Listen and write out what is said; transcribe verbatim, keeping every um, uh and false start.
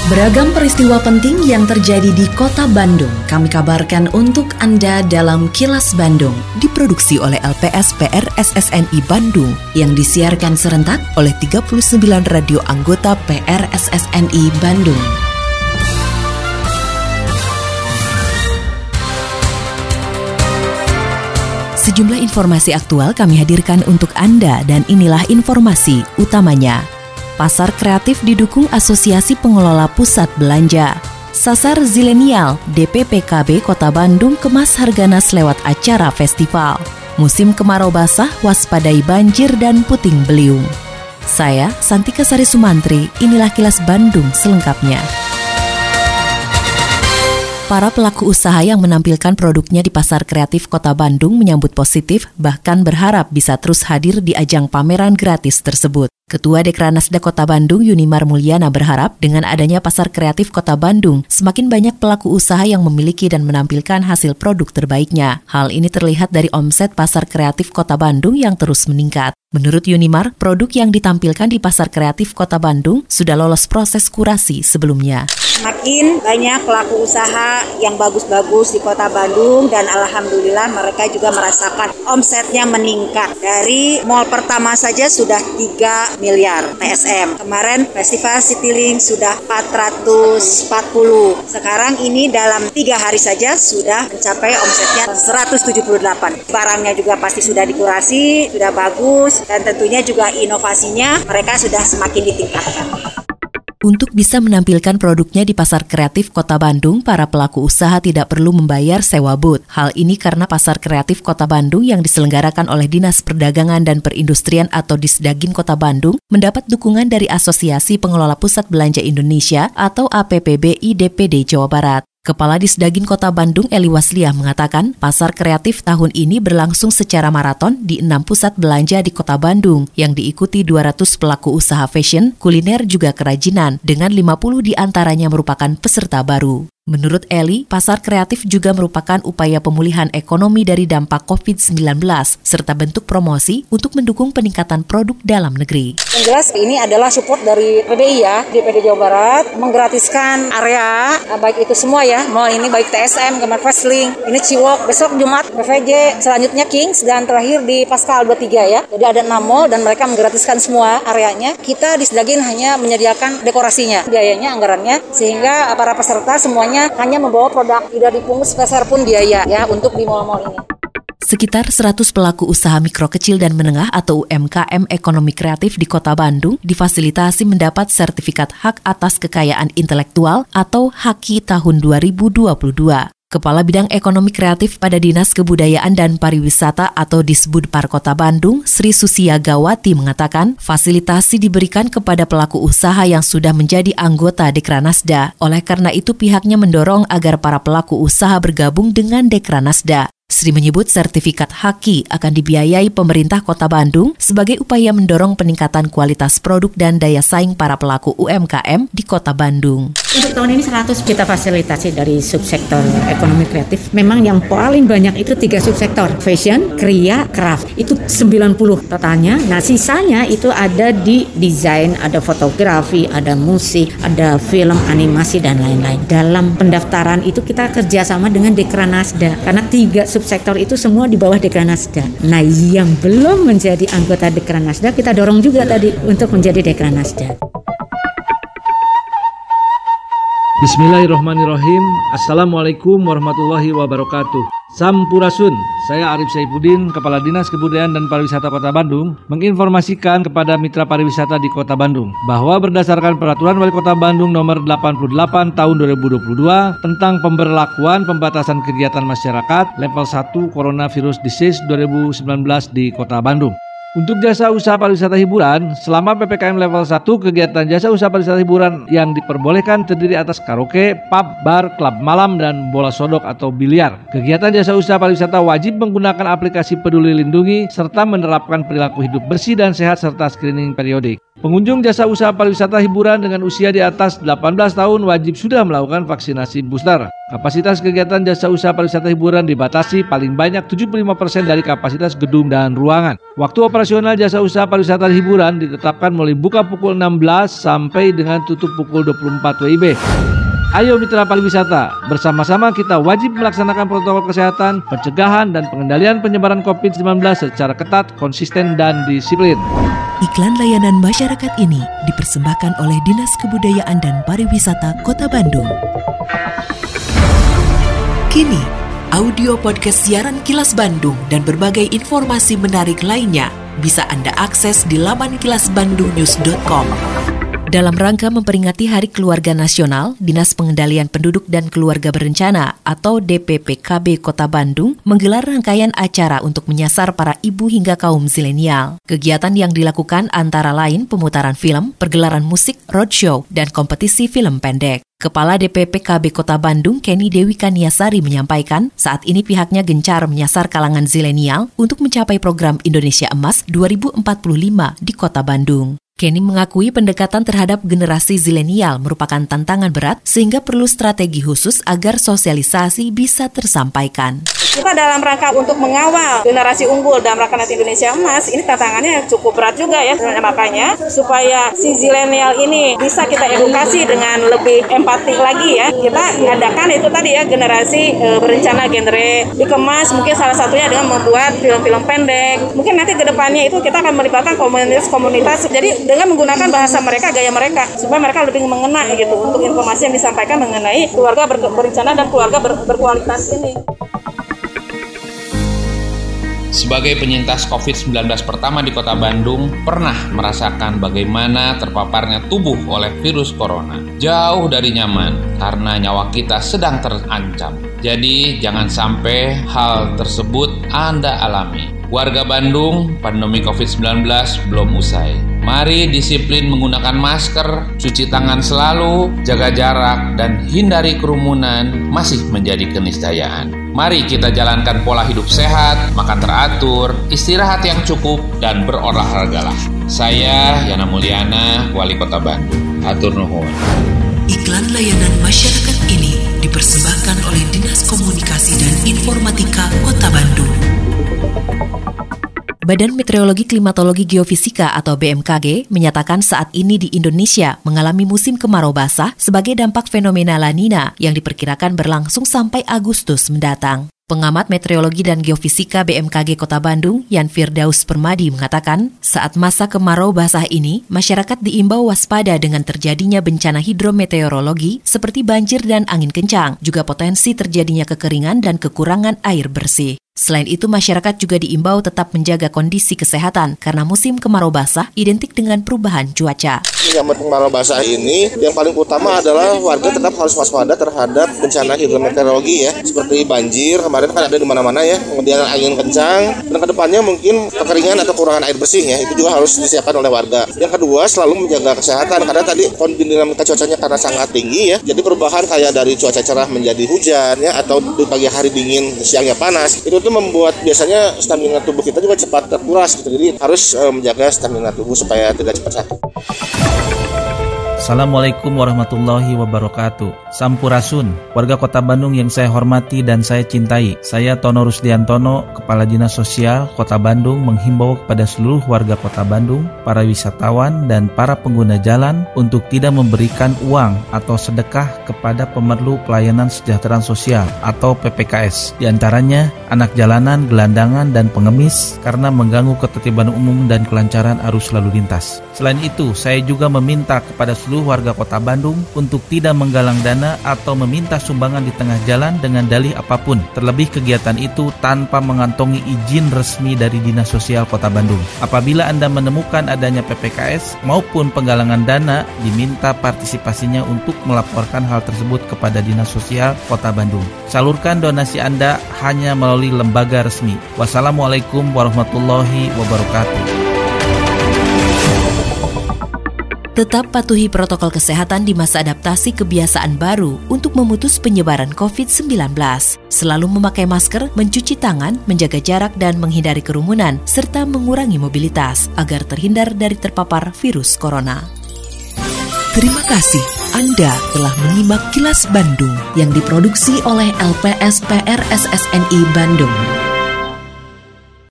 Beragam peristiwa penting yang terjadi di Kota Bandung kami kabarkan untuk Anda dalam Kilas Bandung. Diproduksi oleh L P S P R S S N I Bandung yang disiarkan serentak oleh tiga puluh sembilan radio anggota P R S S N I Bandung. Sejumlah informasi aktual kami hadirkan untuk Anda dan inilah informasi utamanya. Pasar kreatif didukung Asosiasi Pengelola Pusat Belanja. Sasar Zilenial, D P P K B Kota Bandung kemas Harganas lewat acara festival. Musim kemarau basah, waspadai banjir dan puting beliung. Saya, Santika Sari Sumantri, inilah Kilas Bandung selengkapnya. Para pelaku usaha yang menampilkan produknya di Pasar Kreatif Kota Bandung menyambut positif, bahkan berharap bisa terus hadir di ajang pameran gratis tersebut. Ketua Dekranasda Kota Bandung Yunimar Mulyana berharap dengan adanya Pasar Kreatif Kota Bandung, semakin banyak pelaku usaha yang memiliki dan menampilkan hasil produk terbaiknya. Hal ini terlihat dari omset Pasar Kreatif Kota Bandung yang terus meningkat. Menurut Yunimar, produk yang ditampilkan di Pasar Kreatif Kota Bandung sudah lolos proses kurasi sebelumnya. Makin banyak pelaku usaha yang bagus-bagus di Kota Bandung dan alhamdulillah mereka juga merasakan omsetnya meningkat. Dari mall pertama saja sudah tiga miliar P S M. Kemarin Festival Citylink sudah empat ratus empat puluh. Sekarang ini dalam tiga hari saja sudah mencapai omsetnya seratus tujuh puluh delapan. Barangnya juga pasti sudah dikurasi, sudah bagus dan tentunya juga inovasinya mereka sudah semakin ditingkatkan. Untuk bisa menampilkan produknya di Pasar Kreatif Kota Bandung, para pelaku usaha tidak perlu membayar sewa booth. Hal ini karena Pasar Kreatif Kota Bandung yang diselenggarakan oleh Dinas Perdagangan dan Perindustrian atau Disdagin Kota Bandung mendapat dukungan dari Asosiasi Pengelola Pusat Belanja Indonesia atau A P P B I D P D Jawa Barat. Kepala Disdagin Kota Bandung Eli Wasliah mengatakan, pasar kreatif tahun ini berlangsung secara maraton di enam pusat belanja di Kota Bandung yang diikuti dua ratus pelaku usaha fashion, kuliner juga kerajinan dengan lima puluh diantaranya merupakan peserta baru. Menurut Eli, pasar kreatif juga merupakan upaya pemulihan ekonomi dari dampak covid sembilan belas serta bentuk promosi untuk mendukung peningkatan produk dalam negeri. Yang jelas ini adalah support dari P B I ya, D P D Jawa Barat, menggratiskan area, baik itu semua ya, mall ini baik T S M, Kamar Fastlink, ini Ciwok, besok Jumat P V J, selanjutnya Kings, dan terakhir di Pascal dua puluh tiga ya. Jadi ada enam mall dan mereka menggratiskan semua areanya. Kita di Disdagin hanya menyediakan dekorasinya, biayanya, anggarannya, sehingga para peserta semuanya hanya membawa produk, tidak dipungut sepeser pun biaya ya untuk di mall-mall ini. Sekitar seratus pelaku usaha mikro kecil dan menengah atau U M K M ekonomi kreatif di Kota Bandung difasilitasi mendapat sertifikat hak atas kekayaan intelektual atau H A K I tahun dua ribu dua puluh dua. Kepala Bidang Ekonomi Kreatif pada Dinas Kebudayaan dan Pariwisata atau Disbudpar Kota Bandung, Sri Susia Gawati mengatakan, fasilitasi diberikan kepada pelaku usaha yang sudah menjadi anggota Dekranasda. Oleh karena itu pihaknya mendorong agar para pelaku usaha bergabung dengan Dekranasda. Sri menyebut sertifikat H A K I akan dibiayai pemerintah Kota Bandung sebagai upaya mendorong peningkatan kualitas produk dan daya saing para pelaku U M K M di Kota Bandung. Untuk tahun ini seratus kita fasilitasi dari subsektor ekonomi kreatif. Memang yang paling banyak itu tiga subsektor, fashion, kriya, craft. Itu sembilan puluh totalnya. Nah sisanya itu ada di desain, ada fotografi, ada musik, ada film, animasi, dan lain-lain. Dalam pendaftaran itu kita kerjasama dengan Dekranasda. Karena tiga subsektor itu semua di bawah Dekranasda. Nah yang belum menjadi anggota Dekranasda kita dorong juga tadi untuk menjadi Dekranasda. Bismillahirrahmanirrahim. Assalamualaikum warahmatullahi wabarakatuh. Sampurasun, saya Arif Saifuddin, Kepala Dinas Kebudayaan dan Pariwisata Kota Bandung, menginformasikan kepada mitra pariwisata di Kota Bandung bahwa berdasarkan Peraturan Wali Kota Bandung nomor delapan puluh delapan tahun dua ribu dua puluh dua tentang pemberlakuan pembatasan kegiatan masyarakat level satu Coronavirus Disease dua ribu sembilan belas di Kota Bandung. Untuk jasa usaha pariwisata hiburan, selama P P K M level satu, kegiatan jasa usaha pariwisata hiburan yang diperbolehkan terdiri atas karaoke, pub, bar, klub malam, dan bola sodok atau biliar. Kegiatan jasa usaha pariwisata wajib menggunakan aplikasi Peduli Lindungi serta menerapkan perilaku hidup bersih dan sehat serta screening periodik. Pengunjung jasa usaha pariwisata hiburan dengan usia di atas delapan belas tahun wajib sudah melakukan vaksinasi booster. Kapasitas kegiatan jasa usaha pariwisata hiburan dibatasi paling banyak tujuh puluh lima persen dari kapasitas gedung dan ruangan. Waktu operasional jasa usaha pariwisata hiburan ditetapkan mulai buka pukul enam belas sampai dengan tutup pukul dua puluh empat W I B. Ayo mitra pariwisata, bersama-sama kita wajib melaksanakan protokol kesehatan, pencegahan dan pengendalian penyebaran covid sembilan belas secara ketat, konsisten dan disiplin. Iklan layanan masyarakat ini dipersembahkan oleh Dinas Kebudayaan dan Pariwisata Kota Bandung. Kini, audio podcast siaran Kilas Bandung dan berbagai informasi menarik lainnya bisa Anda akses di laman kilas bandung news dot com. Dalam rangka memperingati Hari Keluarga Nasional, Dinas Pengendalian Penduduk dan Keluarga Berencana atau D P P K B Kota Bandung menggelar rangkaian acara untuk menyasar para ibu hingga kaum zilenial. Kegiatan yang dilakukan antara lain pemutaran film, pergelaran musik, roadshow, dan kompetisi film pendek. Kepala D P P K B Kota Bandung, Kenny Dewi Kaniasari menyampaikan, saat ini pihaknya gencar menyasar kalangan zilenial untuk mencapai program Indonesia Emas dua ribu empat puluh lima di Kota Bandung. Kenny mengakui pendekatan terhadap generasi zilenial merupakan tantangan berat sehingga perlu strategi khusus agar sosialisasi bisa tersampaikan. Kita dalam rangka untuk mengawal generasi unggul dalam rangka nanti Indonesia Emas, ini tantangannya cukup berat juga ya. Makanya supaya si zilenial ini bisa kita edukasi dengan lebih empati lagi ya, kita adakan itu tadi ya generasi e, berencana genre dikemas, mungkin salah satunya dengan membuat film-film pendek. Mungkin nanti ke depannya itu kita akan melibatkan komunitas-komunitas. Jadi dengan menggunakan bahasa mereka, gaya mereka, supaya mereka lebih mengena gitu untuk informasi yang disampaikan mengenai keluarga ber- berencana dan keluarga ber- berkualitas ini. Sebagai penyintas covid sembilan belas pertama di Kota Bandung, pernah merasakan bagaimana terpaparnya tubuh oleh virus corona. Jauh dari nyaman, karena nyawa kita sedang terancam. Jadi, jangan sampai hal tersebut Anda alami. Warga Bandung, pandemi covid sembilan belas belum usai. Mari disiplin menggunakan masker, cuci tangan selalu, jaga jarak, dan hindari kerumunan masih menjadi keniscayaan. Mari kita jalankan pola hidup sehat, makan teratur, istirahat yang cukup, dan berolahragalah. Saya Yana Mulyana, Wali Kota Bandung. Hatur nuhun. Iklan layanan masyarakat ini dipersembahkan oleh Dinas Komunikasi dan Informatika Kota Bandung. Badan Meteorologi Klimatologi Geofisika atau B M K G menyatakan saat ini di Indonesia mengalami musim kemarau basah sebagai dampak fenomena La Nina yang diperkirakan berlangsung sampai Agustus mendatang. Pengamat meteorologi dan geofisika B M K G Kota Bandung, Yan Firdaus Permadi mengatakan, saat masa kemarau basah ini, masyarakat diimbau waspada dengan terjadinya bencana hidrometeorologi seperti banjir dan angin kencang, juga potensi terjadinya kekeringan dan kekurangan air bersih. Selain itu, masyarakat juga diimbau tetap menjaga kondisi kesehatan karena musim kemarau basah identik dengan perubahan cuaca. Menyambut kemarau basah ini, yang paling utama adalah warga tetap harus waspada terhadap bencana hidrometeorologi ya, seperti banjir, kemarin kan ada di mana-mana ya, kemudian angin kencang, dan kedepannya mungkin kekeringan atau kekurangan air bersih ya, itu juga harus disiapkan oleh warga. Yang kedua, selalu menjaga kesehatan, karena tadi dinamika cuacanya karena sangat tinggi ya, jadi perubahan kayak dari cuaca cerah menjadi hujan ya, atau di pagi hari dingin, siangnya panas, itu tuh membuat biasanya stamina tubuh kita juga cepat terkuras gitu. Jadi harus uh, menjaga stamina tubuh supaya tidak cepat sakit. Assalamualaikum warahmatullahi wabarakatuh. Sampurasun, warga Kota Bandung yang saya hormati dan saya cintai. Saya Tono Rusdiantono, Kepala Dinas Sosial Kota Bandung, menghimbau kepada seluruh warga Kota Bandung, para wisatawan dan para pengguna jalan untuk tidak memberikan uang atau sedekah kepada pemerlu pelayanan kesejahteraan sosial atau P P K S. Di antaranya anak jalanan, gelandangan, dan pengemis karena mengganggu ketertiban umum dan kelancaran arus lalu lintas. Selain itu, saya juga meminta kepada seluruh warga Kota Bandung untuk tidak menggalang dana atau meminta sumbangan di tengah jalan dengan dalih apapun, terlebih kegiatan itu tanpa mengantongi izin resmi dari Dinas Sosial Kota Bandung. Apabila Anda menemukan adanya P P K S maupun penggalangan dana, diminta partisipasinya untuk melaporkan hal tersebut kepada Dinas Sosial Kota Bandung. Salurkan donasi Anda hanya melalui lembaga resmi. Wassalamualaikum warahmatullahi wabarakatuh. Tetap patuhi protokol kesehatan di masa adaptasi kebiasaan baru untuk memutus penyebaran covid sembilan belas. Selalu memakai masker, mencuci tangan, menjaga jarak dan menghindari kerumunan, serta mengurangi mobilitas agar terhindar dari terpapar virus corona. Terima kasih Anda telah menyimak Kilas Bandung yang diproduksi oleh L P S P R S S N I Bandung.